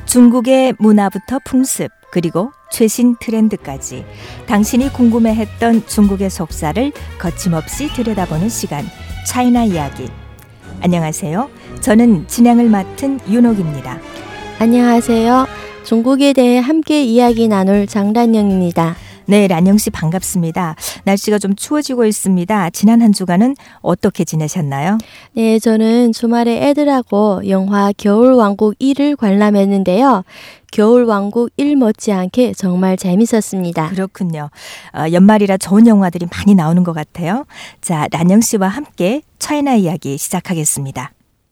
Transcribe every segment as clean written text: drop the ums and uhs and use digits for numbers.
중국의 문화부터 풍습, 그리고 최신 트렌드까지 당신이 궁금해했던 중국의 속사를 거침없이 들여다보는 시간, 차이나 이야기. 안녕하세요. 저는 진행을 맡은 윤옥입니다. 안녕하세요. 중국에 대해 함께 이야기 나눌 장란영입니다. 네, 란영 씨 반갑습니다. 날씨가 좀 추워지고 있습니다. 지난 한 주간은 어떻게 지내셨나요? 네, 저는 주말에 애들하고 영화 겨울왕국 1을 관람했는데요. 겨울왕국 1 못지않게 정말 재밌었습니다. 그렇군요. 연말이라 좋은 영화들이 많이 나오는 것 같아요. 자, 란영 씨와 함께 차이나 이야기 시작하겠습니다.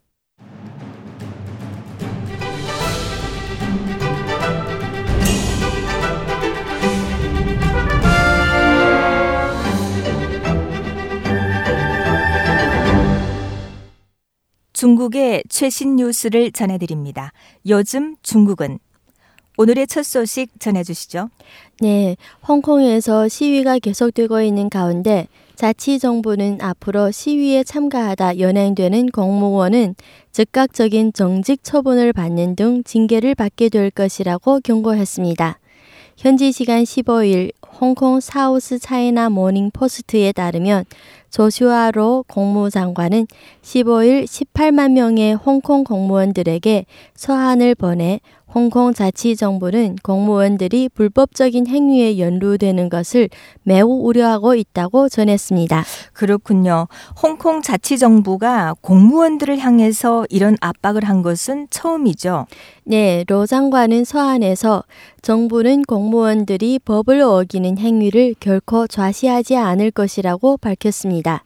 중국의 최신 뉴스를 전해드립니다. 요즘 중국은 오늘의 첫 소식 전해주시죠. 네, 홍콩에서 시위가 계속되고 있는 가운데 자치정부는 앞으로 시위에 참가하다 연행되는 공무원은 즉각적인 정직 처분을 받는 등 징계를 받게 될 것이라고 경고했습니다. 현지 시간 15일 홍콩 사우스 차이나 모닝 포스트에 따르면 조슈아로 공무장관은 15일 18만 명의 홍콩 공무원들에게 서한을 보내 홍콩 자치정부는 공무원들이 불법적인 행위에 연루되는 것을 매우 우려하고 있다고 전했습니다. 그렇군요. 홍콩 자치정부가 공무원들을 향해서 이런 압박을 한 것은 처음이죠. 네, 로 장관은 서한에서 정부는 공무원들이 법을 어기는 행위를 결코 좌시하지 않을 것이라고 밝혔습니다.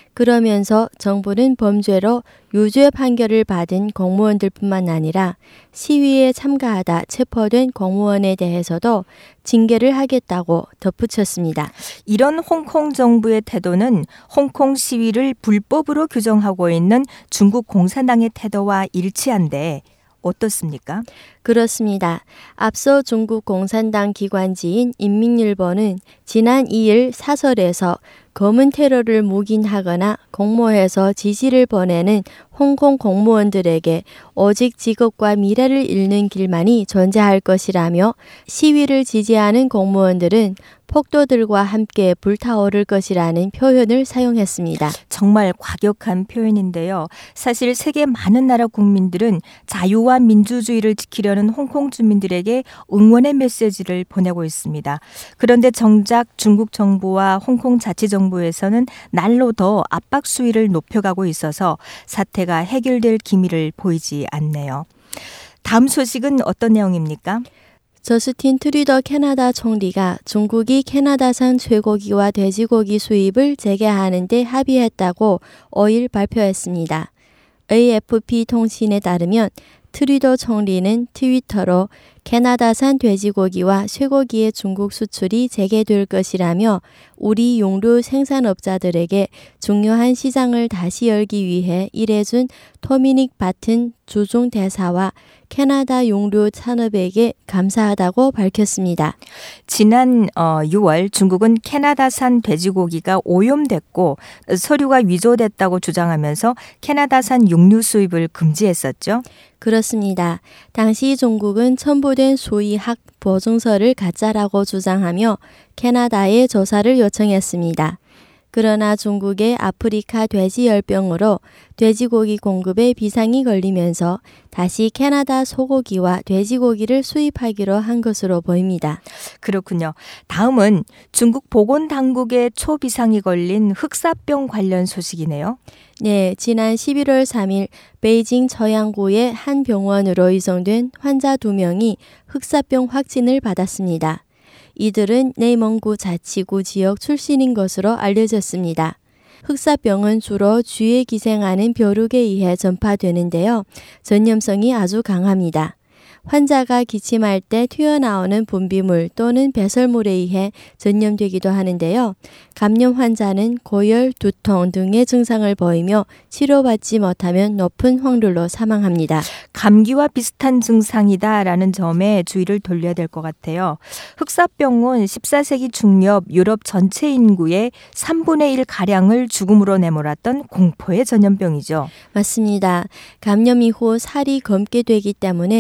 그러면서 정부는 범죄로 유죄 판결을 받은 공무원들뿐만 아니라 시위에 참가하다 체포된 공무원에 대해서도 징계를 하겠다고 덧붙였습니다. 이런 홍콩 정부의 태도는 홍콩 시위를 불법으로 규정하고 있는 중국 공산당의 태도와 일치한데 어떻습니까? 그렇습니다. 앞서 중국 공산당 기관지인 인민일보는 지난 2일 사설에서 검은 테러를 묵인하거나 공모해서 지시를 보내는 홍콩 공무원들에게 오직 직업과 미래를 잃는 길만이 존재할 것이라며 시위를 지지하는 공무원들은 폭도들과 함께 불타오를 것이라는 표현을 사용했습니다. 정말 과격한 표현인데요. 사실 세계 많은 나라 국민들은 자유와 민주주의를 지키려는 홍콩 주민들에게 응원의 메시지를 보내고 있습니다. 그런데 정작 중국 정부와 홍콩 자치정부에서는 날로 더 압박 수위를 높여가고 있어서 사태가 해결될 기미를 보이지 않네요. 다음 소식은 어떤 내용입니까? 저스틴 트루더 캐나다 총리가 중국이 캐나다산 쇠고기와 돼지고기 수입을 재개하는 데 합의했다고 5일 발표했습니다. AFP 통신에 따르면 트루더 총리는 트위터로 캐나다산 돼지고기와 쇠고기의 중국 수출이 재개될 것이라며 우리 용류 생산업자들에게 중요한 시장을 다시 열기 위해 일해준 토미닉 바튼 주중 대사와 캐나다 용류 산업에게 감사하다고 밝혔습니다. 지난 6월 중국은 캐나다산 돼지고기가 오염됐고 서류가 위조됐다고 주장하면서 캐나다산 육류 수입을 금지했었죠. 그렇습니다. 당시 중국은 첨부된 수의학 보증서를 가짜라고 주장하며 캐나다에 조사를 요청했습니다. 그러나 중국의 아프리카 돼지열병으로 돼지고기 공급에 비상이 걸리면서 다시 캐나다 소고기와 돼지고기를 수입하기로 한 것으로 보입니다. 그렇군요. 다음은 중국 보건당국의 초비상이 걸린 흑사병 관련 소식이네요. 네, 지난 11월 3일 베이징 저양구의 한 병원으로 이송된 환자 2명이 흑사병 확진을 받았습니다. 이들은 내몽구 자치구 지역 출신인 것으로 알려졌습니다. 흑사병은 주로 쥐에 기생하는 벼룩에 의해 전파되는데요. 전염성이 아주 강합니다. 환자가 기침할 때 튀어나오는 분비물 또는 배설물에 의해 전염되기도 하는데요. 감염 환자는 고열, 두통 등의 증상을 보이며 치료받지 못하면 높은 확률로 사망합니다. 감기와 비슷한 증상이다라는 점에 주의를 돌려야 될 것 같아요. 흑사병은 14세기 중엽 유럽 전체 인구의 3분의 1가량을 죽음으로 내몰았던 공포의 전염병이죠. 맞습니다. 감염 이후 살이 검게 되기 때문에 검은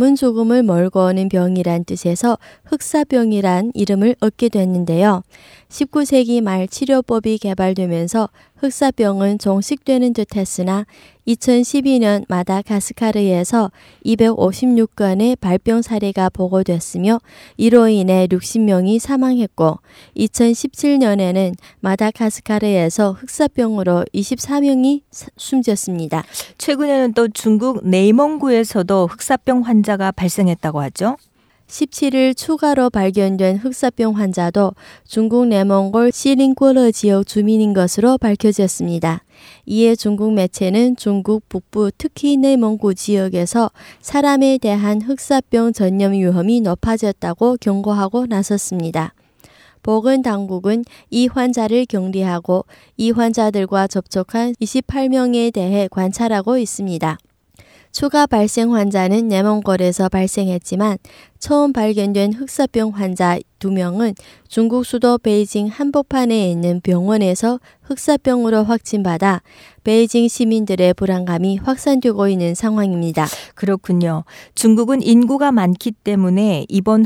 검은 죽음을 몰고 오는 병이란 뜻에서 흑사병이란 이름을 얻게 됐는데요. 19세기 말 치료법이 개발되면서 흑사병은 종식되는 듯 했으나 2012년 마다가스카르에서 256건의 발병 사례가 보고됐으며 이로 인해 60명이 사망했고 2017년에는 마다가스카르에서 흑사병으로 24명이 숨졌습니다. 최근에는 또 중국 내몽구에서도 흑사병 환자가 발생했다고 하죠. 17일 추가로 발견된 흑사병 환자도 중국 내몽골 시린꼬르 지역 주민인 것으로 밝혀졌습니다. 이에 중국 매체는 중국 북부 특히 내몽구 지역에서 사람에 대한 흑사병 전염 위험이 높아졌다고 경고하고 나섰습니다. 보건당국은 이 환자를 격리하고 이 환자들과 접촉한 28명에 대해 관찰하고 있습니다. 추가 발생 환자는 내몽골에서 발생했지만 처음 발견된 흑사병 환자 2명은 중국 수도 베이징 한복판에 있는 병원에서 흑사병으로 확진받아 베이징 시민들의 불안감이 확산되고 있는 상황입니다. 그렇군요. 중국은 인구가 많기 때문에 이번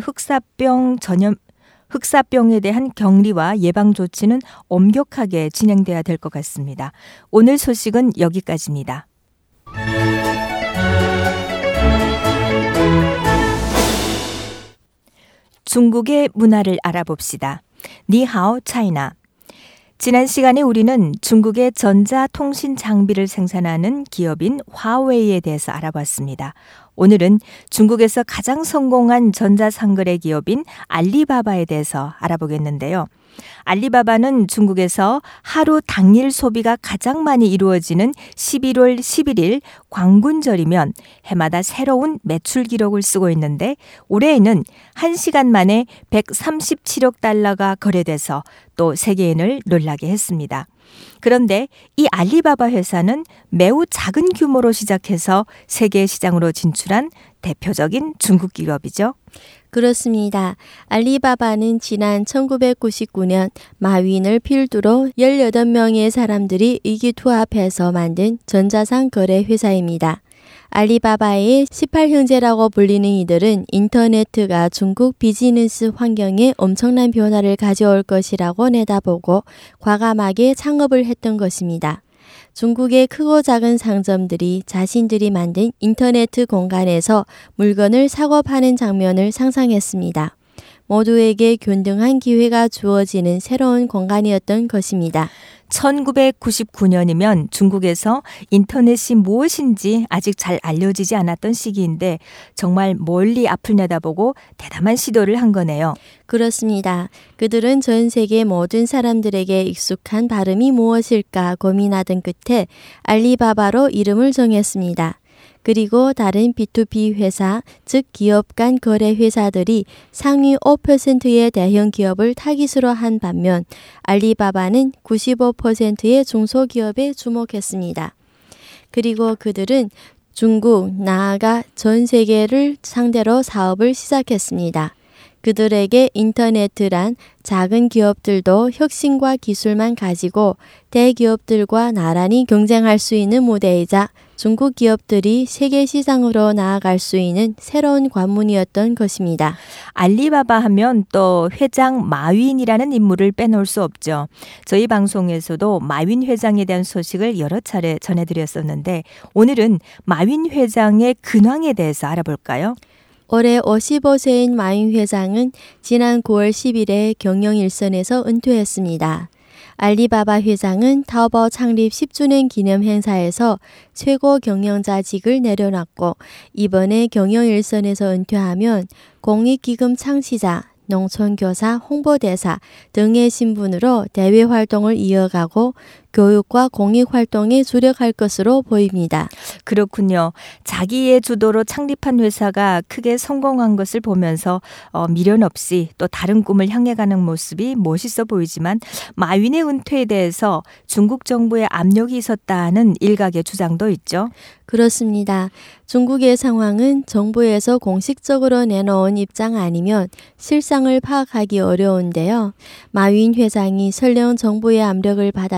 흑사병에 대한 격리와 예방 조치는 엄격하게 진행돼야 될 것 같습니다. 오늘 소식은 여기까지입니다. 중국의 문화를 알아봅시다. 니하오 차이나. 지난 시간에 우리는 중국의 전자통신 장비를 생산하는 기업인 화웨이에 대해서 알아봤습니다. 오늘은 중국에서 가장 성공한 전자상거래 기업인 알리바바에 대해서 알아보겠는데요. 알리바바는 중국에서 하루 당일 소비가 가장 많이 이루어지는 11월 11일 광군절이면 해마다 새로운 매출 기록을 쓰고 있는데 올해에는 1시간 만에 137억 달러가 거래돼서 또 세계인을 놀라게 했습니다. 그런데 이 알리바바 회사는 매우 작은 규모로 시작해서 세계 시장으로 진출한 대표적인 중국 기업이죠. 그렇습니다. 알리바바는 지난 1999년 마윈을 필두로 18명의 사람들이 의기투합해서 만든 전자상 거래 회사입니다. 알리바바의 18형제라고 불리는 이들은 인터네트가 중국 비즈니스 환경에 엄청난 변화를 가져올 것이라고 내다보고 과감하게 창업을 했던 것입니다. 중국의 크고 작은 상점들이 자신들이 만든 인터네트 공간에서 물건을 사고 파는 장면을 상상했습니다. 모두에게 균등한 기회가 주어지는 새로운 공간이었던 것입니다. 1999년이면 중국에서 인터넷이 무엇인지 아직 잘 알려지지 않았던 시기인데 정말 멀리 앞을 내다보고 대담한 시도를 한 거네요. 그렇습니다. 그들은 전 세계 모든 사람들에게 익숙한 발음이 무엇일까 고민하던 끝에 알리바바로 이름을 정했습니다. 그리고 다른 B2B 회사, 즉 기업 간 거래 회사들이 상위 5%의 대형 기업을 타깃으로 한 반면 알리바바는 95%의 중소기업에 주목했습니다. 그리고 그들은 중국, 나아가 전 세계를 상대로 사업을 시작했습니다. 그들에게 인터넷이란 작은 기업들도 혁신과 기술만 가지고 대기업들과 나란히 경쟁할 수 있는 무대이자 중국 기업들이 세계 시장으로 나아갈 수 있는 새로운 관문이었던 것입니다. 알리바바 하면 또 회장 마윈이라는 인물을 빼놓을 수 없죠. 저희 방송에서도 마윈 회장에 대한 소식을 여러 차례 전해드렸었는데 오늘은 마윈 회장의 근황에 대해서 알아볼까요? 올해 55세인 마윈 회장은 지난 9월 10일에 경영 일선에서 은퇴했습니다. 알리바바 회장은 타오바오 창립 10주년 기념 행사에서 최고 경영자직을 내려놨고 이번에 경영 일선에서 은퇴하면 공익기금 창시자, 농촌교사, 홍보대사 등의 신분으로 대외 활동을 이어가고 교육과 공익활동에 주력할 것으로 보입니다. 그렇군요. 자기의 주도로 창립한 회사가 크게 성공한 것을 보면서 미련 없이 또 다른 꿈을 향해 가는 모습이 멋있어 보이지만 마윈의 은퇴에 대해서 중국 정부의 압력이 있었다는 일각의 주장도 있죠. 그렇습니다. 중국의 상황은 정부에서 공식적으로 내놓은 입장 아니면 실상을 파악하기 어려운데요. 마윈 회장이 설령 정부의 압력을 받았다 하더라도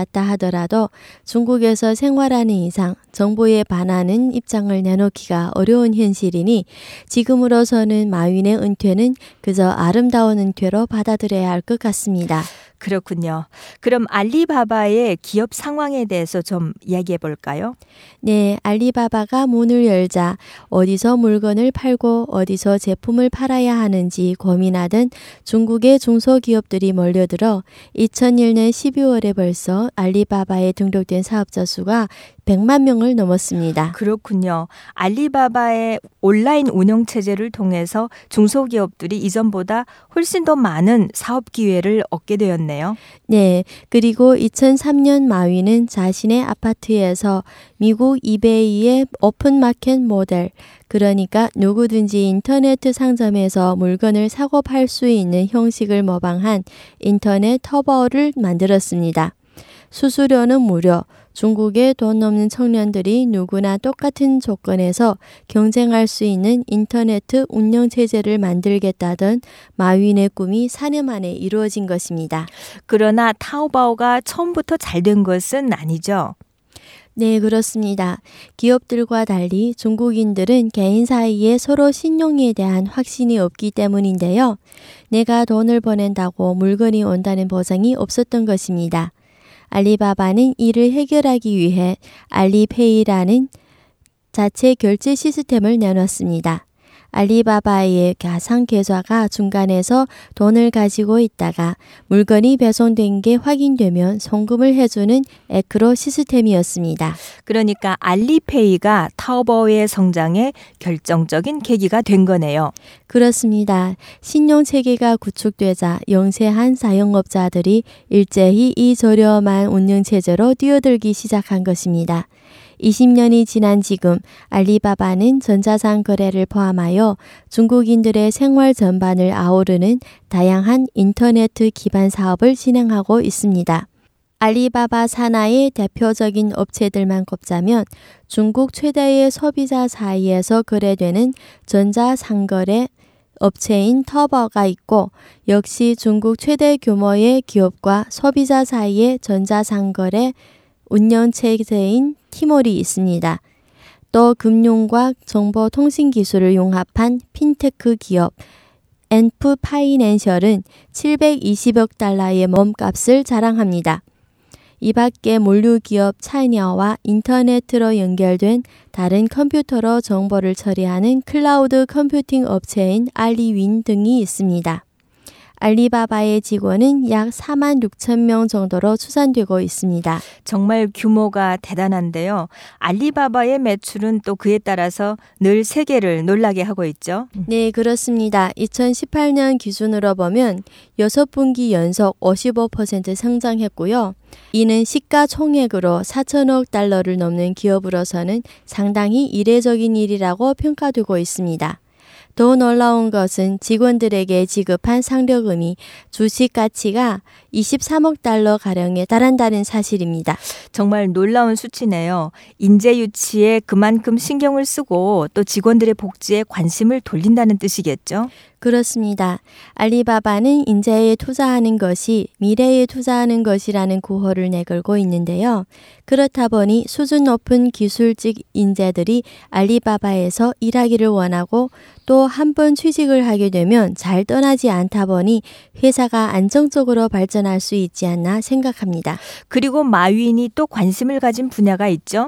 보이더라도 중국에서 생활하는 이상 정부에 반하는 입장을 내놓기가 어려운 현실이니 지금으로서는 마윈의 은퇴는 그저 아름다운 은퇴로 받아들여야 할 것 같습니다. 그렇군요. 그럼 알리바바의 기업 상황에 대해서 좀 이야기해 볼까요? 네, 알리바바가 문을 열자 어디서 물건을 팔고 어디서 제품을 팔아야 하는지 고민하던 중국의 중소기업들이 몰려들어 2001년 12월에 벌써 알리바바에 등록된 사업자 수가 100만 명을 넘었습니다. 그렇군요. 알리바바의 온라인 운영 체제를 통해서 중소기업들이 이전보다 훨씬 더 많은 사업 기회를 얻게 되었네요. 네, 그리고 2003년 마윈은 자신의 아파트에서 미국 이베이의 오픈마켓 모델, 그러니까 누구든지 인터넷 상점에서 물건을 사고 팔 수 있는 형식을 모방한 인터넷 터보를 만들었습니다. 수수료는 무료, 중국의 돈 없는 청년들이 누구나 똑같은 조건에서 경쟁할 수 있는 인터넷 운영체제를 만들겠다던 마윈의 꿈이 4년 만에 이루어진 것입니다. 그러나 타오바오가 처음부터 잘 된 것은 아니죠. 네, 그렇습니다. 기업들과 달리 중국인들은 개인 사이에 서로 신용에 대한 확신이 없기 때문인데요. 내가 돈을 보낸다고 물건이 온다는 보장이 없었던 것입니다. 알리바바는 이를 해결하기 위해 알리페이라는 자체 결제 시스템을 내놨습니다. 알리바바의 가상 계좌가 중간에서 돈을 가지고 있다가 물건이 배송된 게 확인되면 송금을 해주는 에크로 시스템이었습니다. 그러니까 알리페이가 타오바오의 성장에 결정적인 계기가 된 거네요. 그렇습니다. 신용체계가 구축되자 영세한 사용업자들이 일제히 이 저렴한 운영체제로 뛰어들기 시작한 것입니다. 20년이 지난 지금 알리바바는 전자상 거래를 포함하여 중국인들의 생활 전반을 아우르는 다양한 인터넷 기반 사업을 진행하고 있습니다. 알리바바 산하의 대표적인 업체들만 꼽자면 중국 최대의 소비자 사이에서 거래되는 전자상거래 업체인 터보가 있고, 역시 중국 최대 규모의 기업과 소비자 사이의 전자상거래 운영체제인 티몰이 있습니다. 또 금융과 정보통신기술을 융합한 핀테크 기업 엔프 파이낸셜은 720억 달러의 몸값을 자랑합니다. 이 밖에 물류기업 차이냐와 인터넷으로 연결된 다른 컴퓨터로 정보를 처리하는 클라우드 컴퓨팅 업체인 알리윈 등이 있습니다. 알리바바의 직원은 약 4만 6천 명 정도로 추산되고 있습니다. 정말 규모가 대단한데요. 알리바바의 매출은 또 그에 따라서 늘 세계를 놀라게 하고 있죠. 네, 그렇습니다. 2018년 기준으로 보면 6분기 연속 55% 성장했고요. 이는 시가총액으로 4천억 달러를 넘는 기업으로서는 상당히 이례적인 일이라고 평가되고 있습니다. 더 놀라운 것은 직원들에게 지급한 상여금이 주식 가치가 23억 달러가량에 달한다는 사실입니다. 정말 놀라운 수치네요. 인재 유치에 그만큼 신경을 쓰고 또 직원들의 복지에 관심을 돌린다는 뜻이겠죠? 그렇습니다. 알리바바는 인재에 투자하는 것이 미래에 투자하는 것이라는 구호를 내걸고 있는데요. 그렇다 보니 수준 높은 기술직 인재들이 알리바바에서 일하기를 원하고 또 한 번 취직을 하게 되면 잘 떠나지 않다 보니 회사가 안정적으로 발전할 수 있지 않나 생각합니다. 그리고 마윈이 또 관심을 가진 분야가 있죠?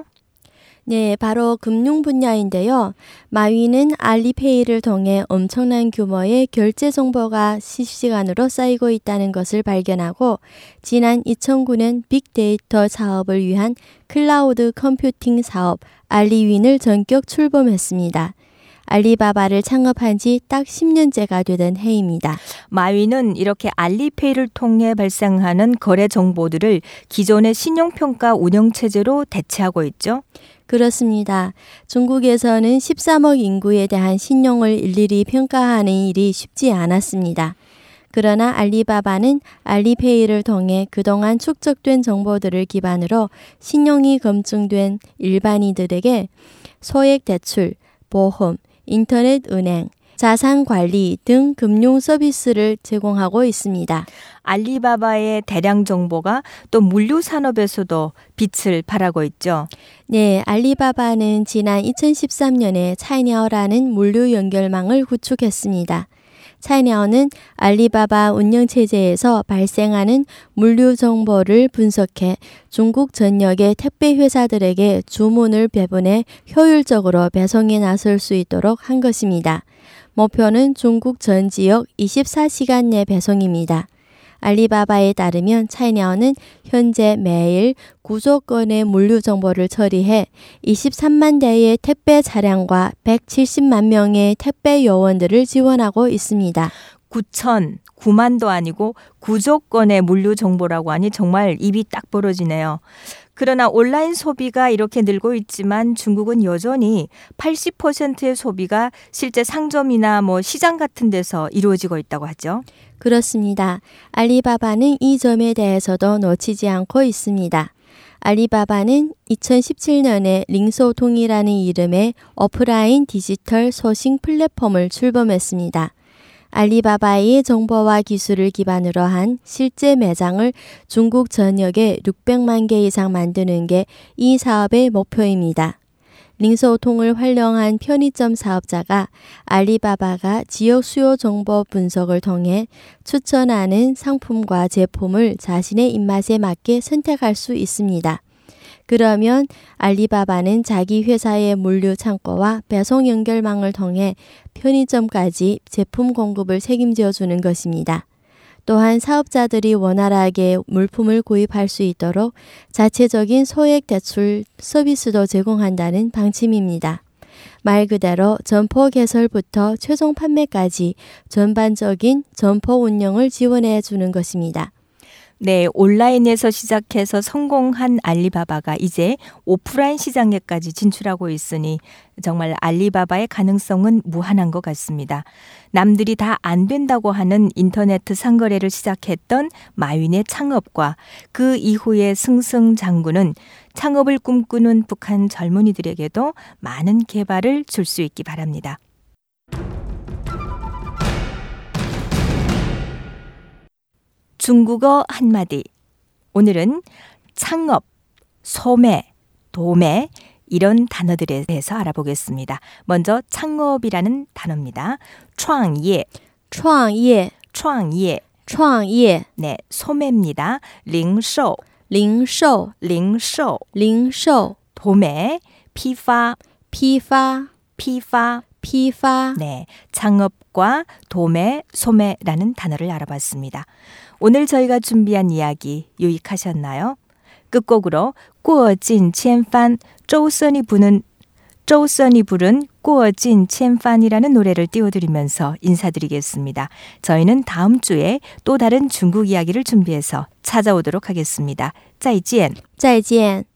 네, 바로 금융 분야인데요. 마윈은 알리페이를 통해 엄청난 규모의 결제 정보가 실시간으로 쌓이고 있다는 것을 발견하고 지난 2009년 빅데이터 사업을 위한 클라우드 컴퓨팅 사업 알리윈을 전격 출범했습니다. 알리바바를 창업한 지 딱 10년째가 되던 해입니다. 마윈은 이렇게 알리페이를 통해 발생하는 거래 정보들을 기존의 신용평가 운영체제로 대체하고 있죠? 그렇습니다. 중국에서는 13억 인구에 대한 신용을 일일이 평가하는 일이 쉽지 않았습니다. 그러나 알리바바는 알리페이를 통해 그동안 축적된 정보들을 기반으로 신용이 검증된 일반인들에게 소액 대출, 보험, 인터넷 은행, 자산 관리 등 금융 서비스를 제공하고 있습니다. 알리바바의 대량 정보가 또 물류 산업에서도 빛을 발하고 있죠. 네, 알리바바는 지난 2013년에 차이니아오라는 물류 연결망을 구축했습니다. 차이니아오는 알리바바 운영체제에서 발생하는 물류 정보를 분석해 중국 전역의 택배 회사들에게 주문을 배분해 효율적으로 배송에 나설 수 있도록 한 것입니다. 목표는 중국 전 지역 24시간 내 배송입니다. 알리바바에 따르면 차이니아오는 현재 매일 9조 건의 물류 정보를 처리해 23만 대의 택배 차량과 170만 명의 택배 요원들을 지원하고 있습니다. 9만도 아니고 9조 건의 물류 정보라고 하니 정말 입이 딱 벌어지네요. 그러나 온라인 소비가 이렇게 늘고 있지만 중국은 여전히 80%의 소비가 실제 상점이나 시장 같은 데서 이루어지고 있다고 하죠. 그렇습니다. 알리바바는 이 점에 대해서도 놓치지 않고 있습니다. 알리바바는 2017년에 링소통이라는 이름의 오프라인 디지털 소싱 플랫폼을 출범했습니다. 알리바바의 정보와 기술을 기반으로 한 실제 매장을 중국 전역에 600만 개 이상 만드는 게 이 사업의 목표입니다. 링소통을 활용한 편의점 사업자가 알리바바가 지역 수요 정보 분석을 통해 추천하는 상품과 제품을 자신의 입맛에 맞게 선택할 수 있습니다. 그러면 알리바바는 자기 회사의 물류 창고와 배송 연결망을 통해 편의점까지 제품 공급을 책임져 주는 것입니다. 또한 사업자들이 원활하게 물품을 구입할 수 있도록 자체적인 소액 대출 서비스도 제공한다는 방침입니다. 말 그대로 점포 개설부터 최종 판매까지 전반적인 점포 운영을 지원해 주는 것입니다. 네, 온라인에서 시작해서 성공한 알리바바가 이제 오프라인 시장에까지 진출하고 있으니 정말 알리바바의 가능성은 무한한 것 같습니다. 남들이 다 안 된다고 하는 인터넷 상거래를 시작했던 마윈의 창업과 그 이후의 승승장구는 창업을 꿈꾸는 북한 젊은이들에게도 많은 개발을 줄 수 있기 바랍니다. 중국어 한마디. 오늘은 창업, 소매, 도매 이런 단어들에 대해서 알아보겠습니다. 먼저 창업이라는 단어입니다. 创业, 创业, 创业. 创业. 네, 소매입니다. 零售, 零售, 零售. 零售. 도매, 批发, 批发, 批发. 批发. 네, 창업과 도매, 소매라는 단어를 알아봤습니다. 오늘 저희가 준비한 이야기 유익하셨나요? 끝곡으로 过尽千帆, 조선이 부른 过尽千帆이라는 노래를 띄워드리면서 인사드리겠습니다. 저희는 다음 주에 또 다른 중국 이야기를 준비해서 찾아오도록 하겠습니다. 再见. 再见.